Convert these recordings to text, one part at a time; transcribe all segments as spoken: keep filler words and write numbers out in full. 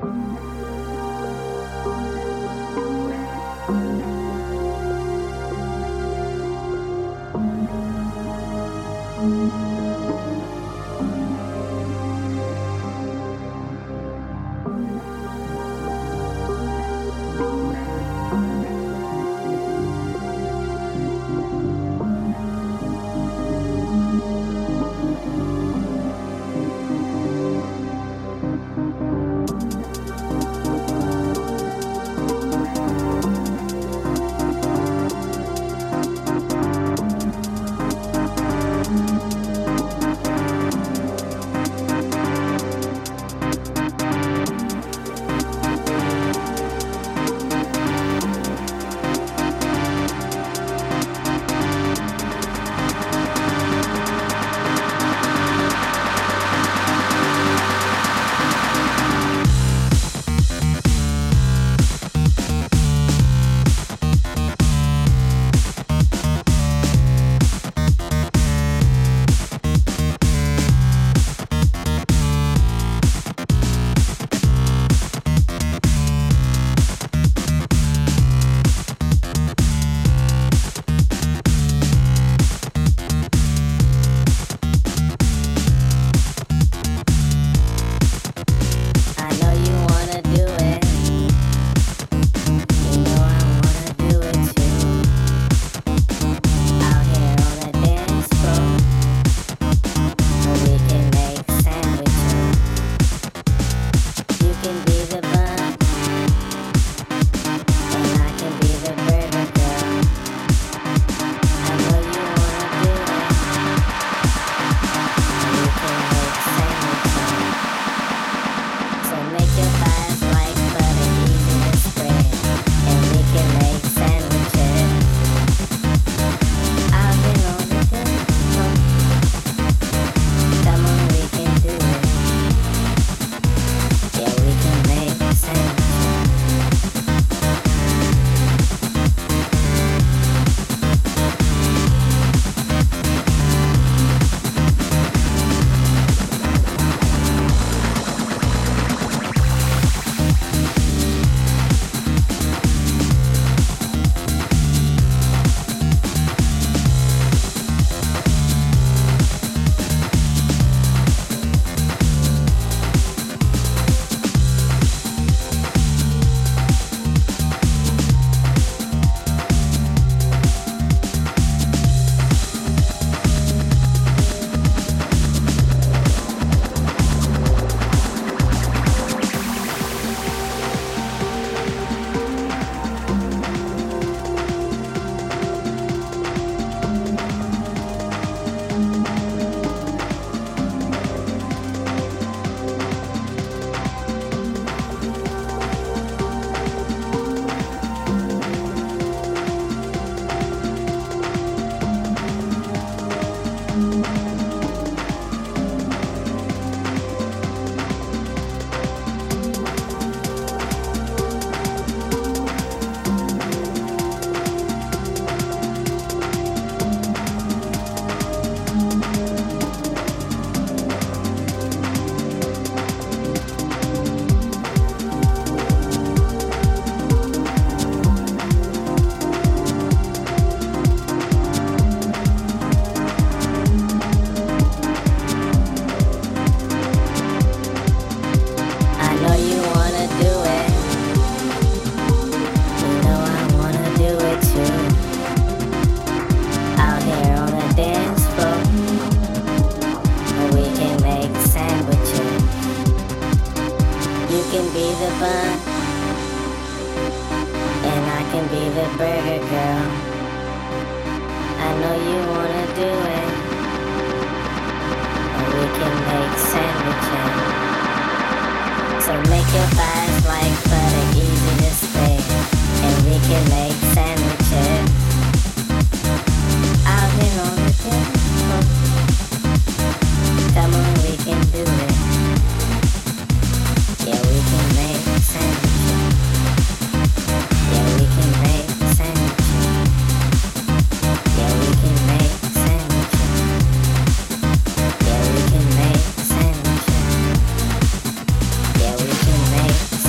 Yeah, we can make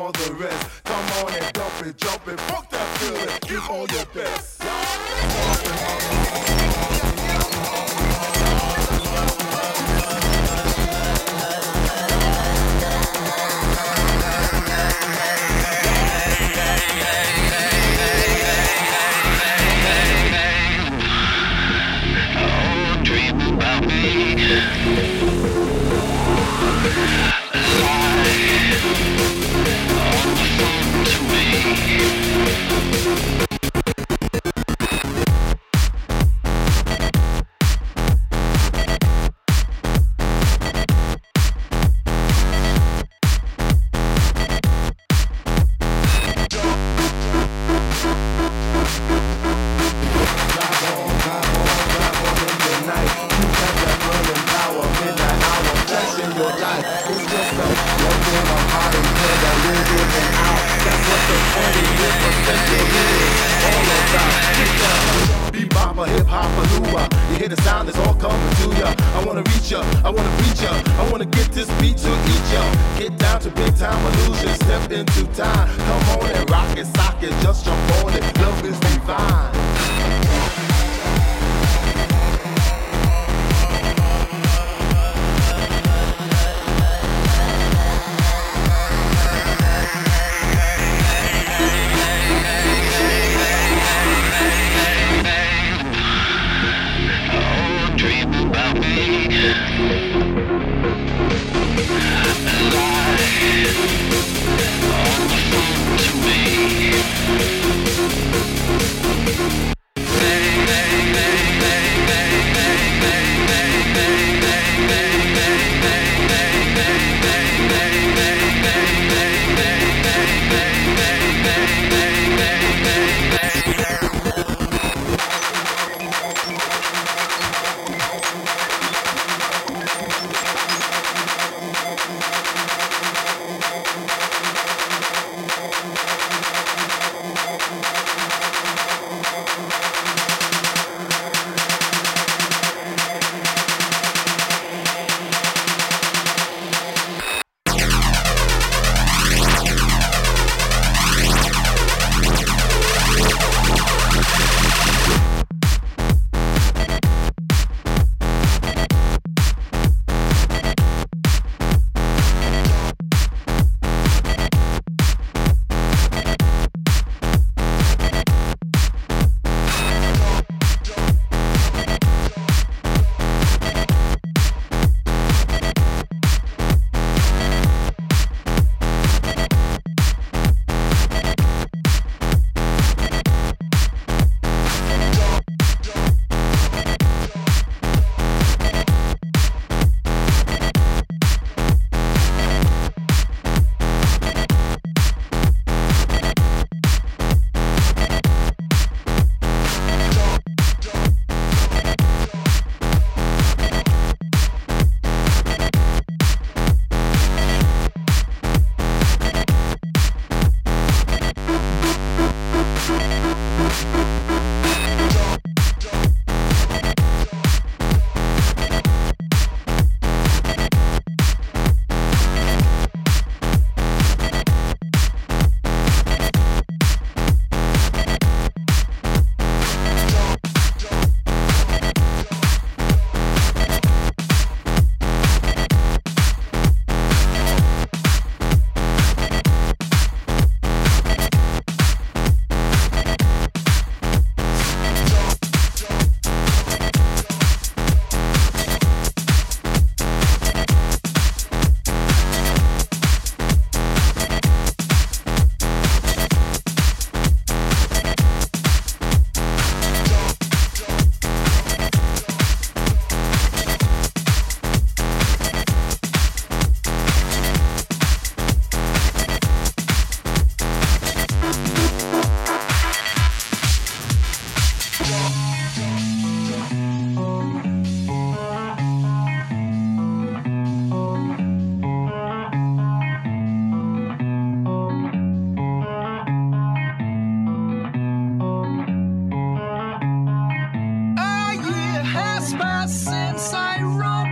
for the rest. Come on and dump it, jump it, fuck that feeling. Give all your best.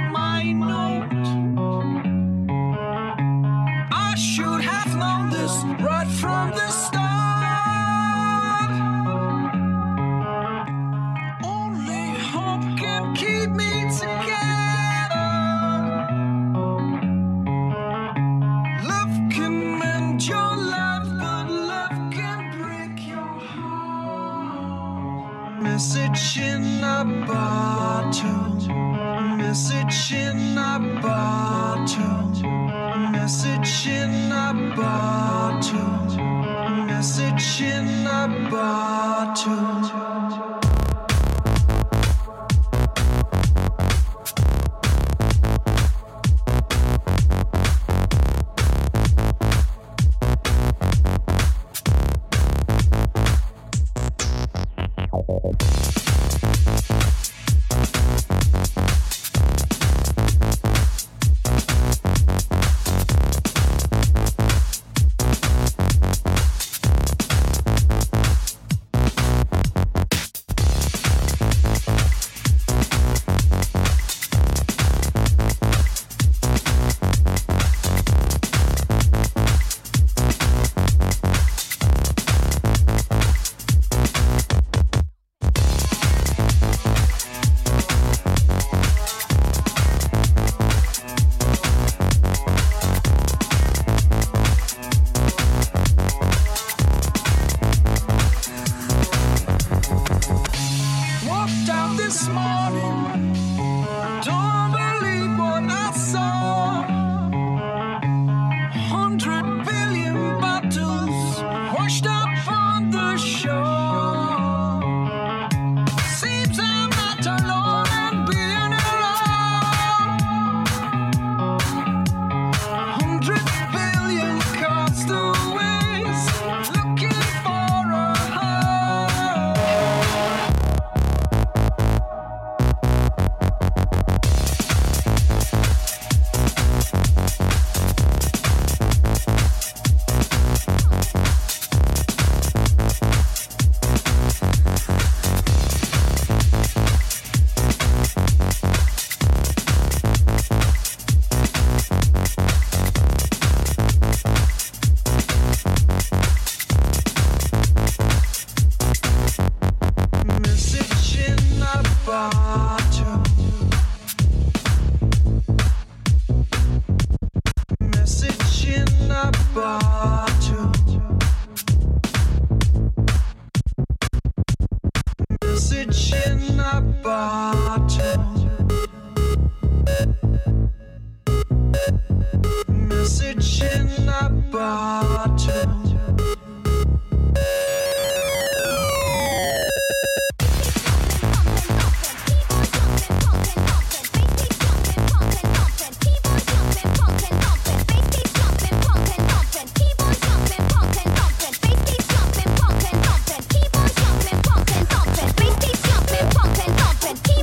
should have known this Message in a bottle. Message in a bottle. Message in a bottle. Message in a bottle. Jumping,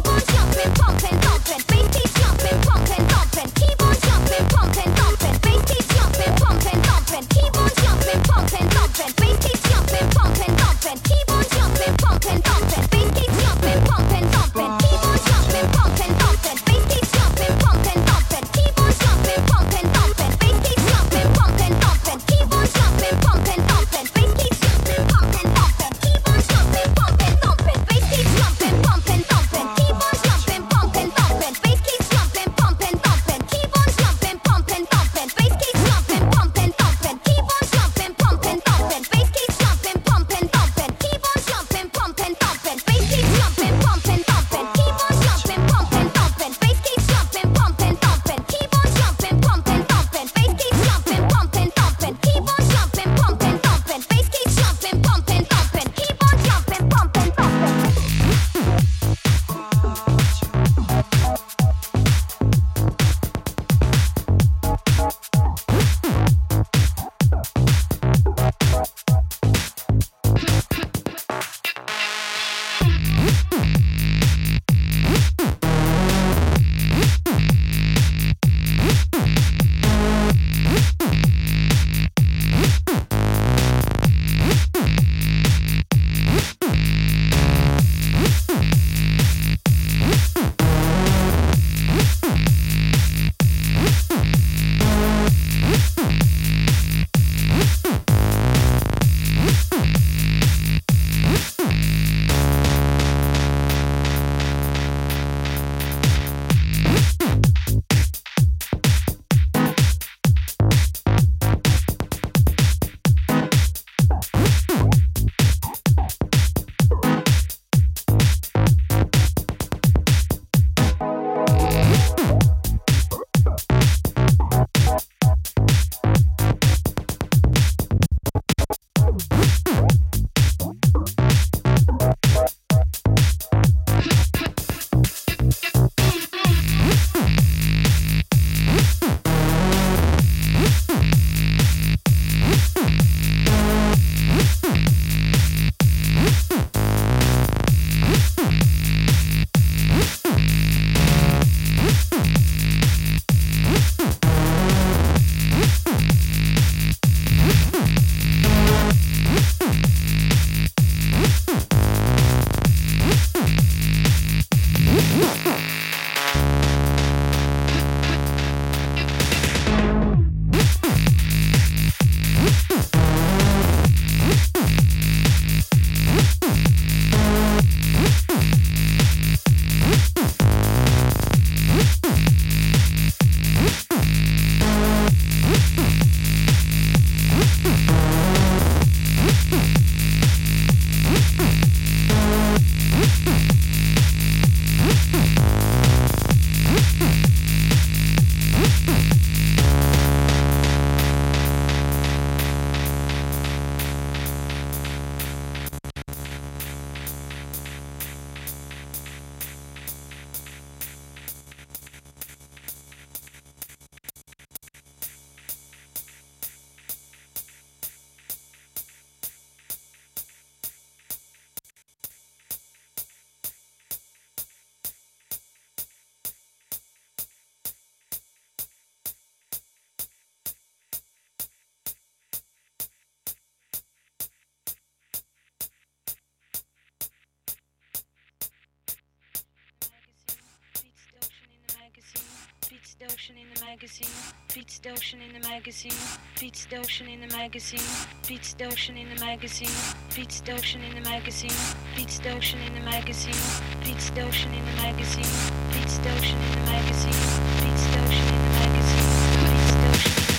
Ocean in the magazine. Beats the Ocean in the magazine. Beats the Ocean in the magazine. Beats the Ocean in the magazine. Beats the Ocean in the magazine. Beats the Ocean in the magazine. Beats the Ocean in the magazine. Beats the Ocean in the magazine. Beats the Ocean in the magazine. Beats the Ocean in the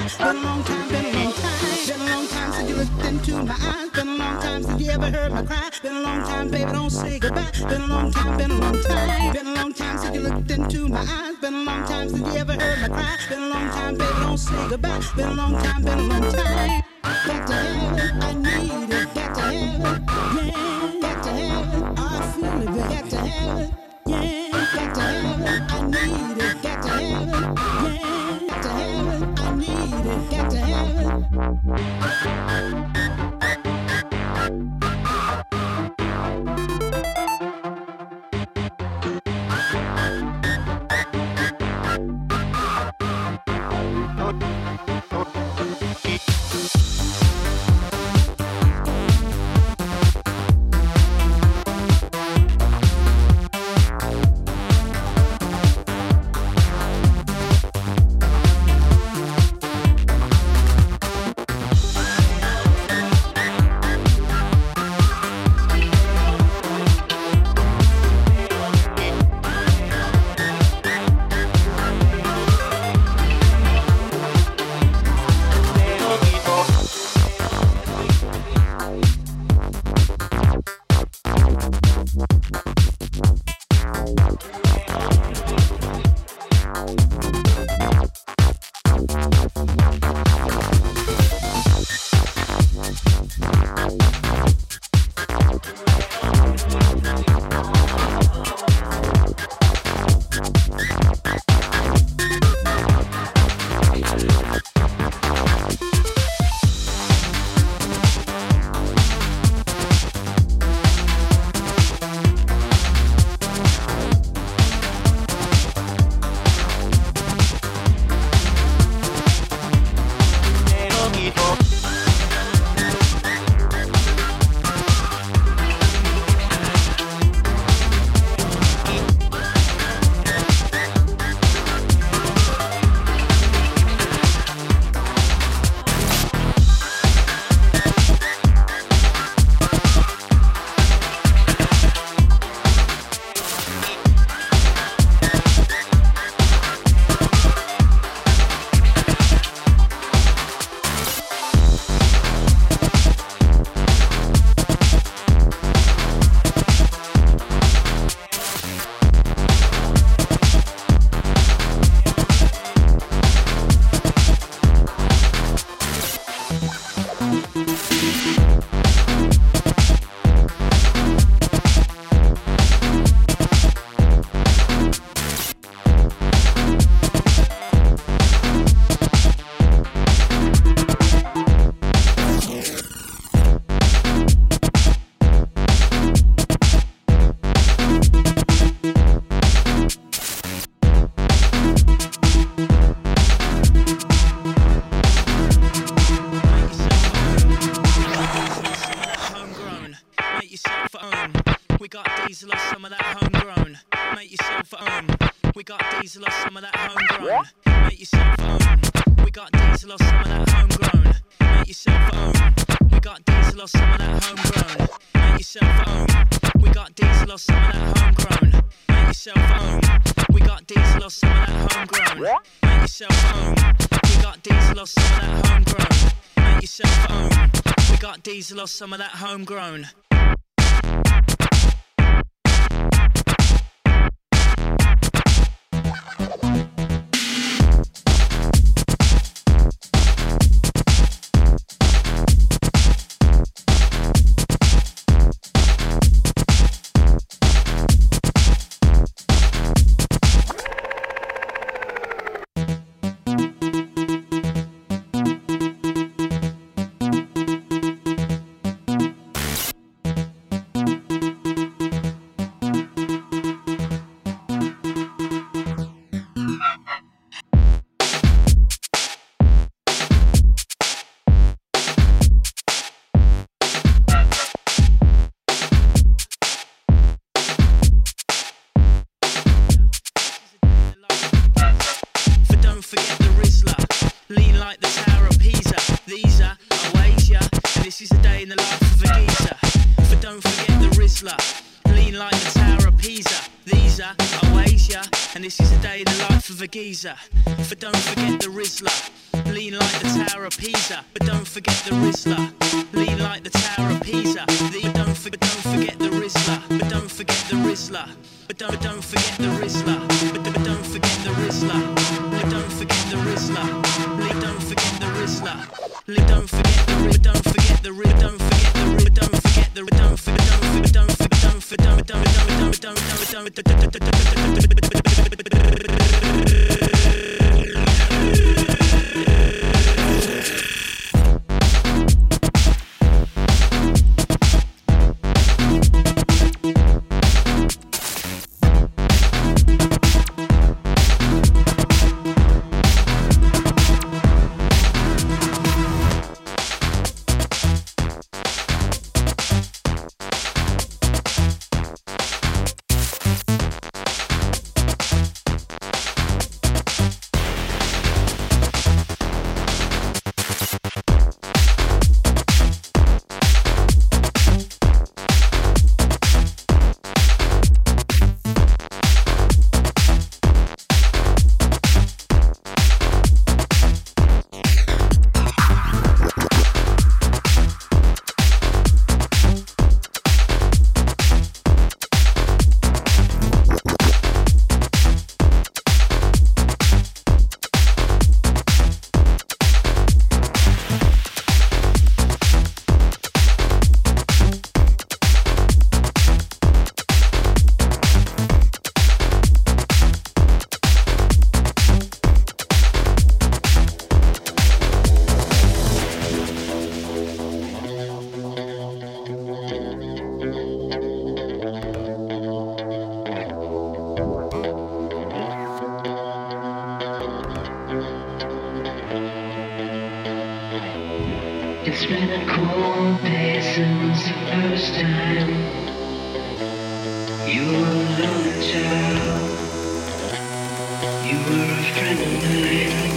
Been a long time, been a long time. Been a long time since you looked into my eyes. Been a long time since you ever heard my cry. Been a long time, baby, don't say goodbye. Been a long time, been a long time. Been a long time since you looked into my eyes. Been a long time since you ever heard my cry. Been a long time, baby, don't say goodbye. Been a long time, been a long time. Got to have it, I need it. Got to have it, yeah. Got to have it, I feel it. Got to have it, yeah. Got to have it, I need it. Got to have it, yeah. Got to have it, I need it. Got to have it. Lost some of that homegrown. And this is a day in the life of a geezer. For don't forget the Rizzler, Lean like the Tower of Pisa, but don't forget the Rizzler. Lean like the Tower of Pisa, but don't, for, don't forget the Rizzler. But don't forget the Rizzler. But don't, don't forget the Rizzler. But, but don't forget the Rizzler. But don't forget the Rizzler. Lean, don't forget the Rizzler. Lean, don't forget the Rizzler. Don't forget the Rizzler. Don't forget the Rizzler. Don't forget the Rizzler. Don't forget. Don't forget. Don't forget. Don't forget. Don't don't don't don't don't don't don't It's been a cold day since the first time you were a lonely child. You were a friend of mine.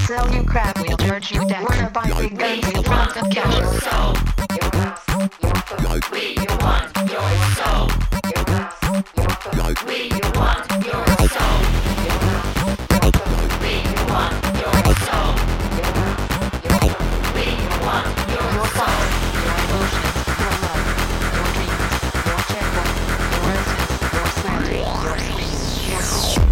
sell you crap, we'll charge you debt. Wanna buy big guns, we'll rob the cash. Your soul, your house, your food, we you want your soul. Your house, your food, we you want your soul. Your house, your food, we you want your soul. Your house, your food, we you want your soul. Your emotions, your love, your dreams, your checkbook, your roses, your slander, your sleep, your soul.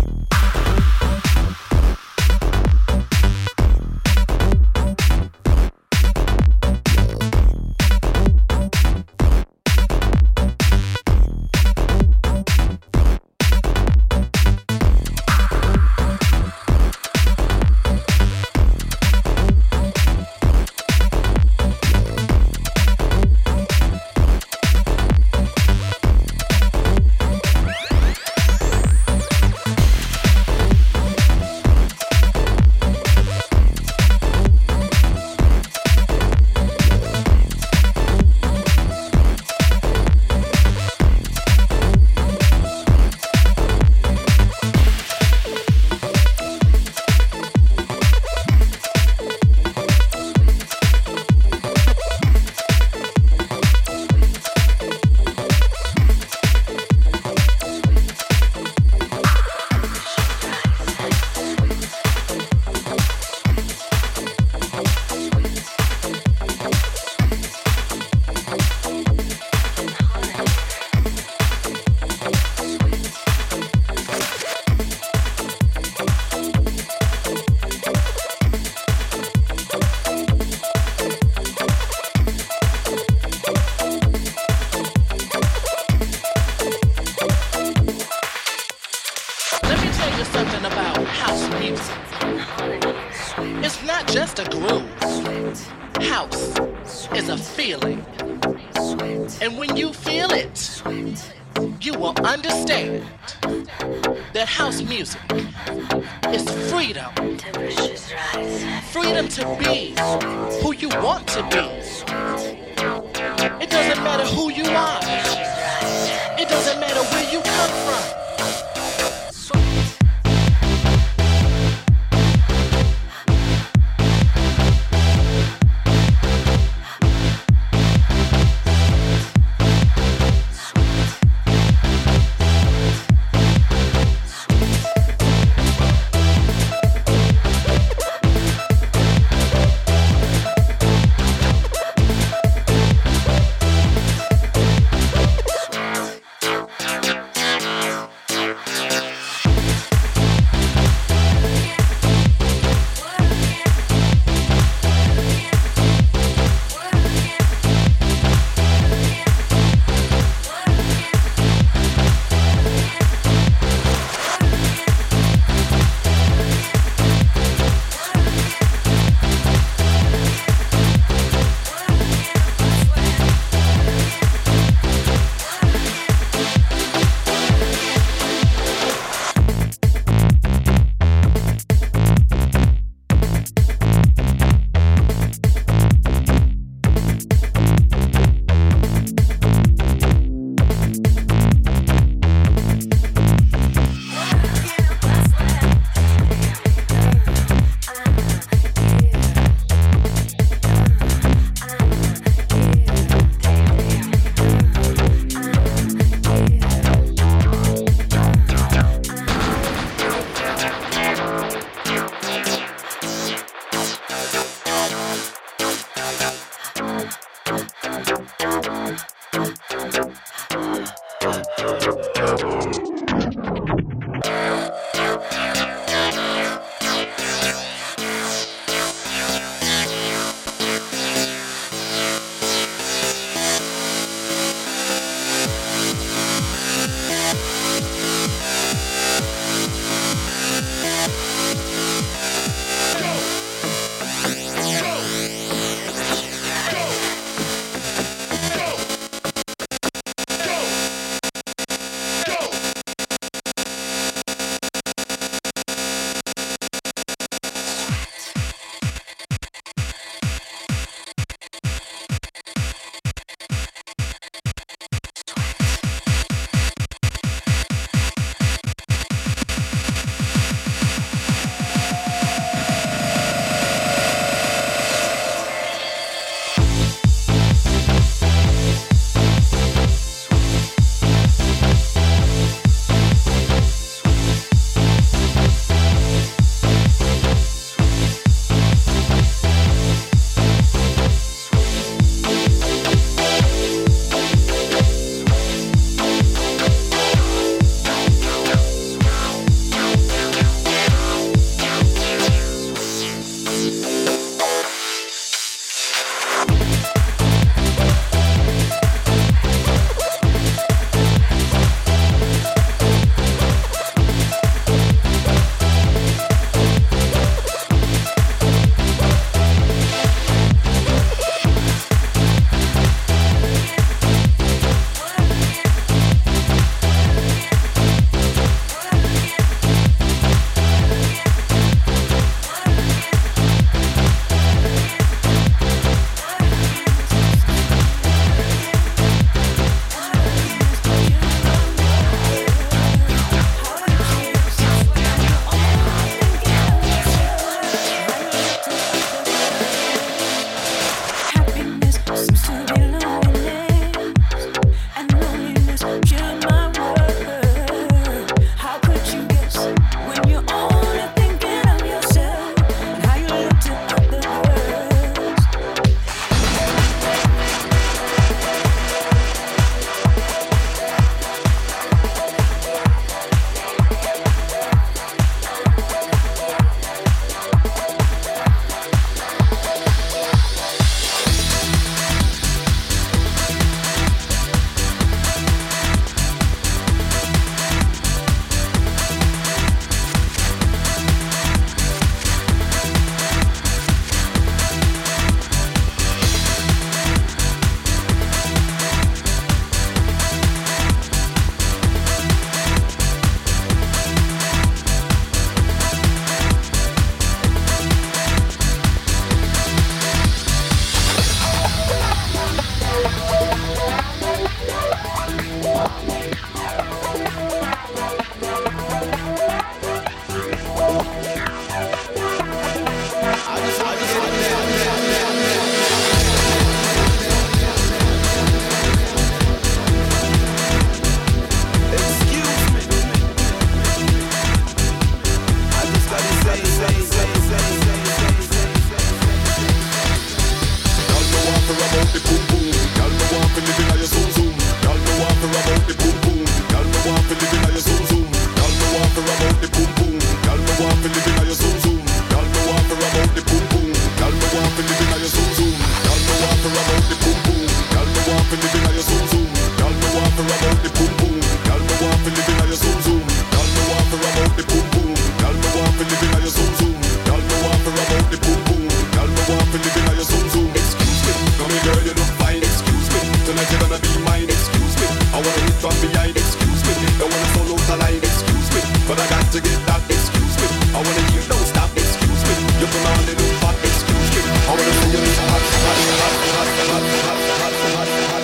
for about the boom boom. Girl, me want to live in your zoom zoom. Girl, me want for about the boom boom. Girl, me want to live in your zoom zoom. Girl, me want for about the boom boom. Girl, me want to live in your zoom zoom. Girl, me want for about the boom boom. Girl, me want to live in your zoom zoom. Girl, me want for about the boom boom. Girl, me want to live in your zoom zoom. Girl, me want for about the boom boom. Girl, me want to live in your zoom zoom. Excuse me, come here, girl, you look fine. Excuse me, tonight you're gonna be mine. Excuse me, I wanna hit from behind. Excuse me, don't wanna follow the line. Excuse me, but I got to get that. Excuse me, I wanna hear don't stop. Excuse me, you put on the new fat. Excuse me, I wanna see you hot, hot, hot, hot, hot, hot, hot, hot, hot, hot.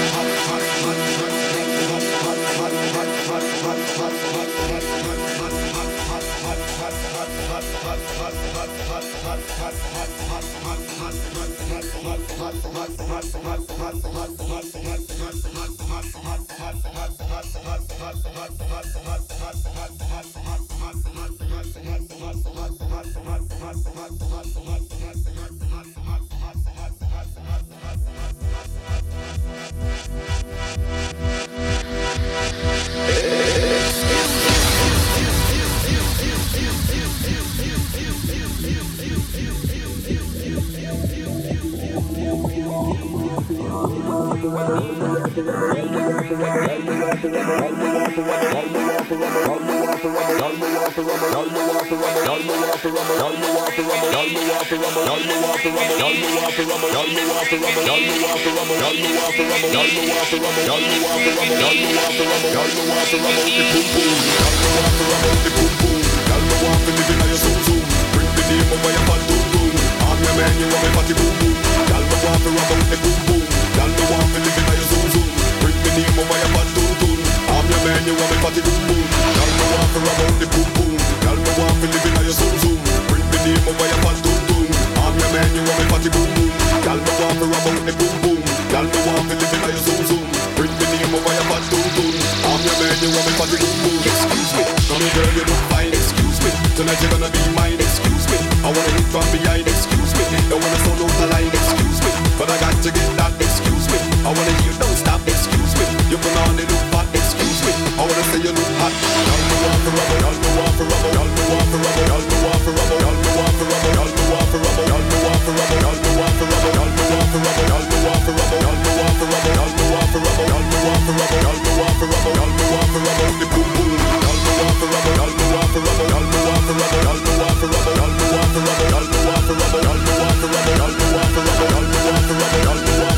Tonight you're gonna be mine, excuse me. I wanna hit from behind, excuse me. Don't wanna follow the line, excuse me. But I got to get that, excuse me. I wanna hear don't stop, excuse me. You put on the look hot, excuse me. I wanna say you look hot. Y'all know want for rubber, y'all know want for rubber, y'all know want for rubber, y'all know want for rubber, y'all know want for rubber, y'all know want for rubber, y'all know want for rubber, y'all know want for rubber, y'all know want for rubber, y'all know want for rubber, y'all know want for rubber, y'all know want for rubber, y'all know want for rubber, y'all know want for rubber, y'all know want for rubber, the boom boom. Y'all know want for rubber, y'all know want for rubber, y'all know want for rubber, y'all know want for rubber, y'all know want for rubber, y'all know want for rubber, y'all know want for rubber, y'all know want for rubber, y'all know want for rubber, y'all know want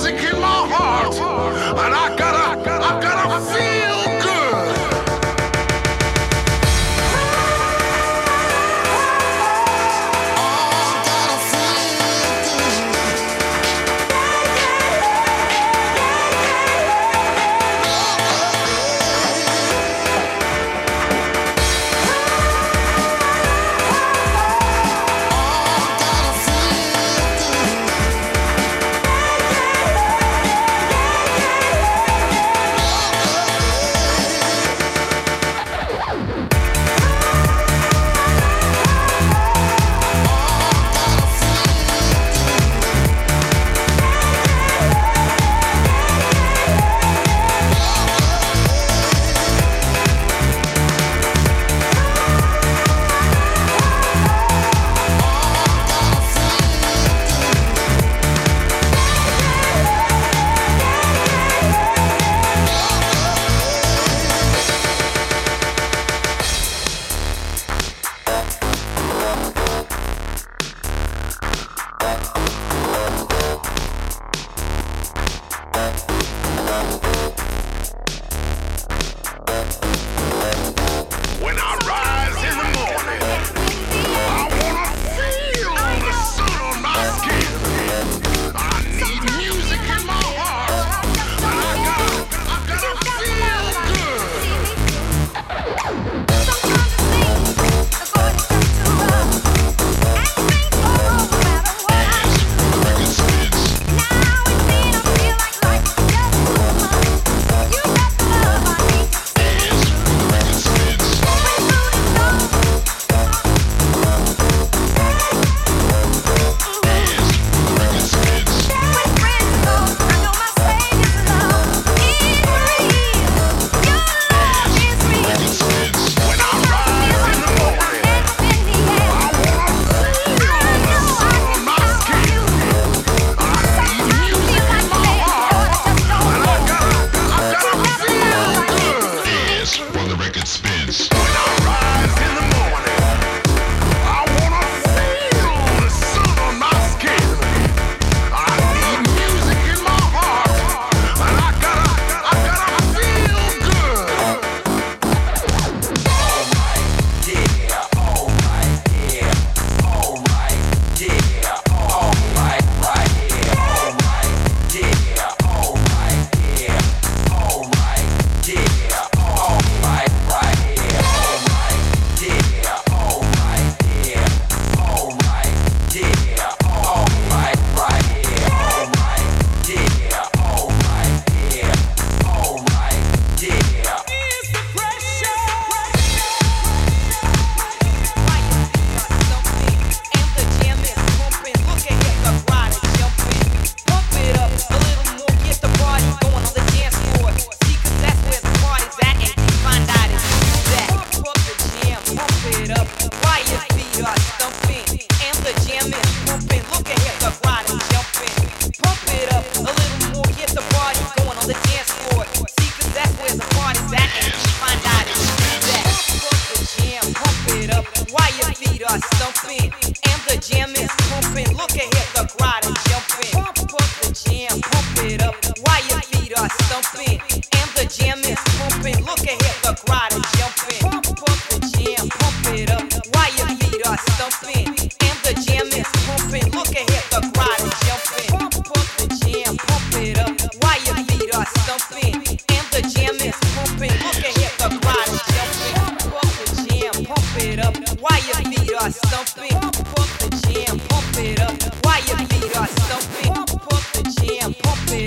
music in my heart, and I gotta, I gotta feel good.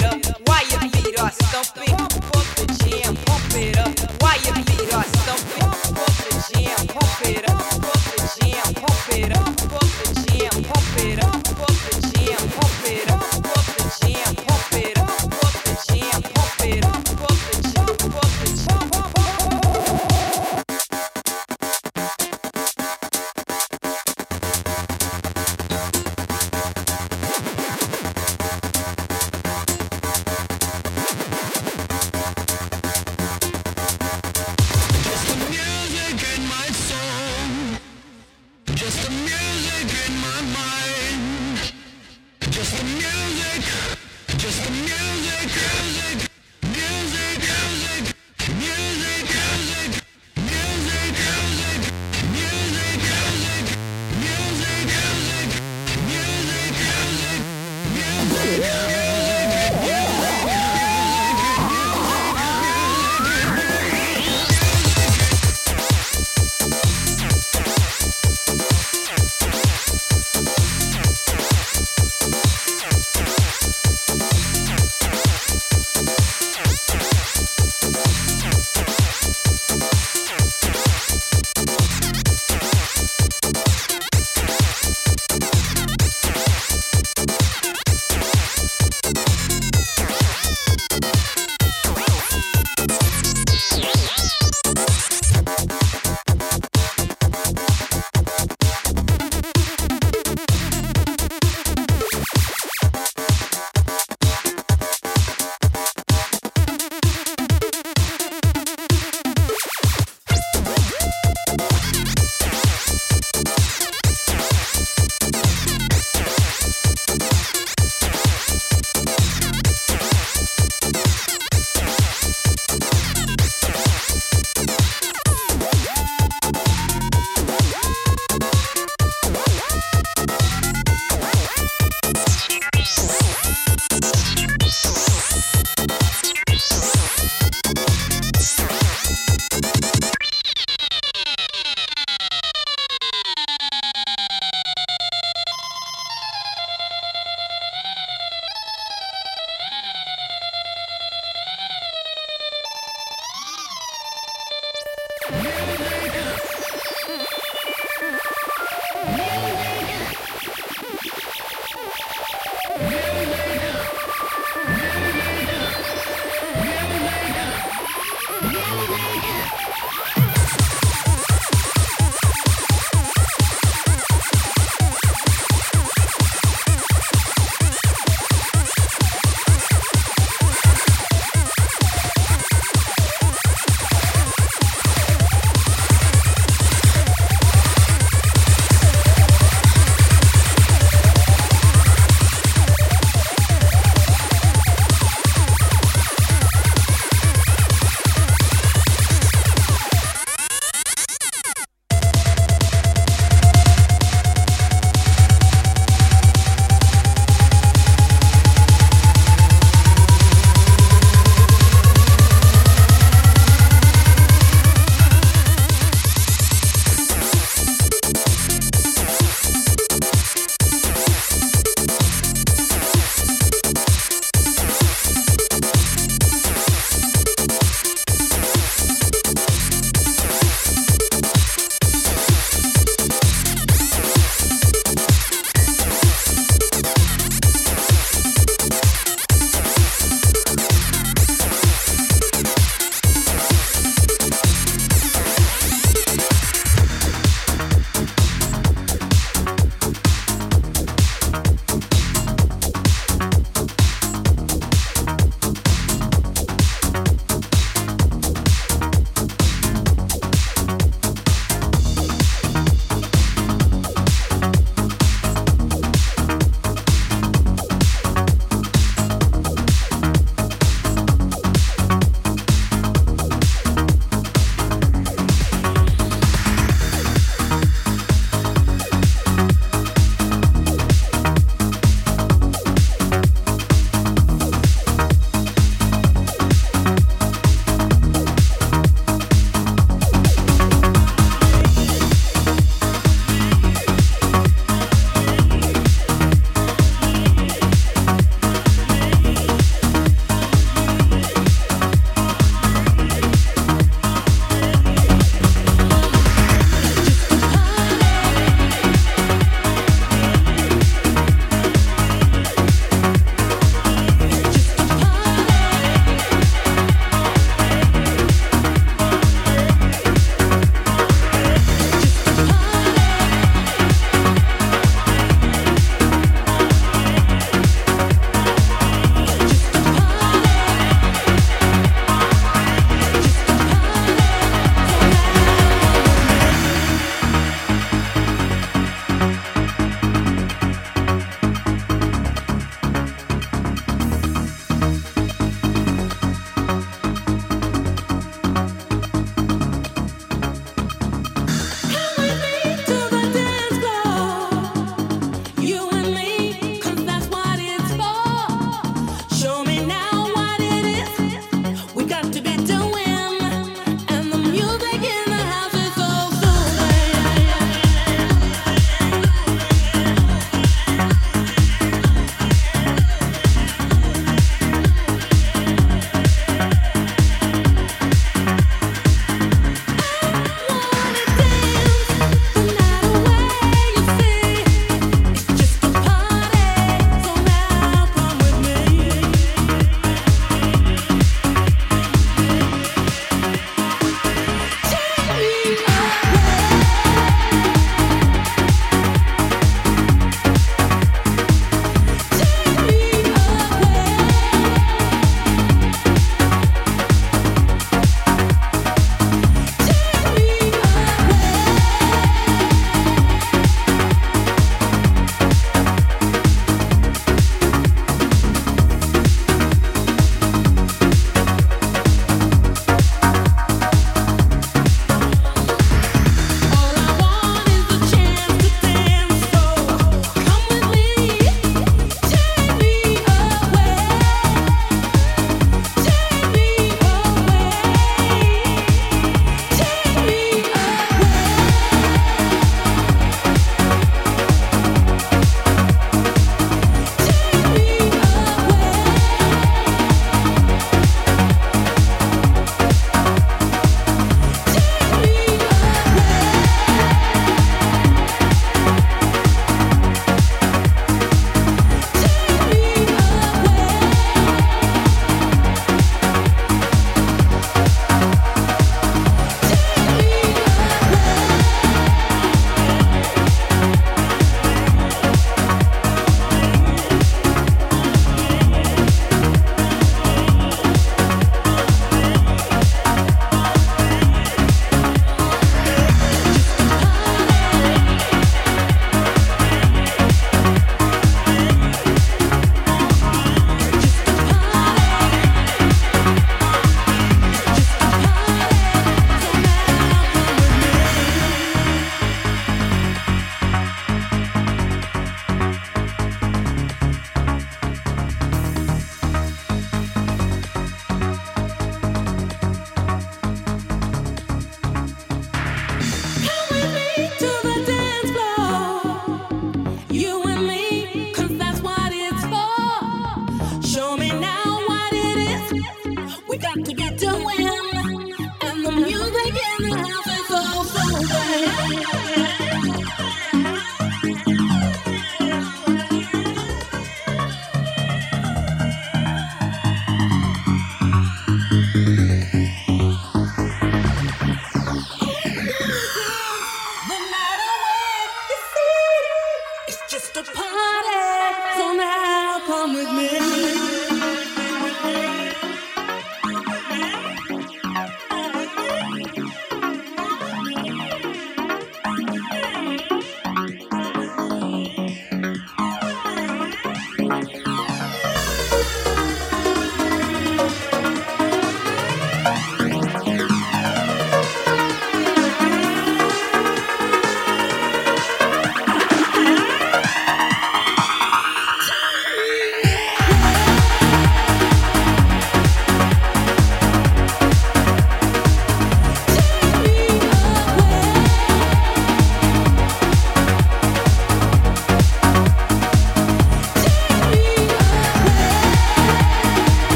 Stumping, pump the jam, pump it up. Why your feet are stumping? got to get to win. And the music in the house is so, so bad.